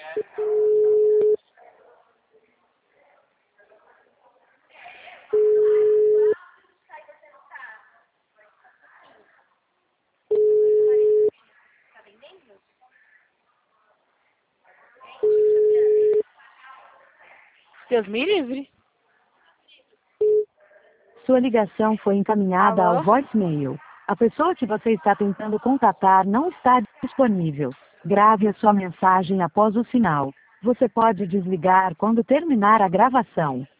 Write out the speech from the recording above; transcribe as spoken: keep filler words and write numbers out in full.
Deus me livre. Sua ligação foi encaminhada Alô? ao voicemail. A pessoa que você está tentando contatar não está disponível. Grave a sua mensagem após o sinal. Você pode desligar quando terminar a gravação.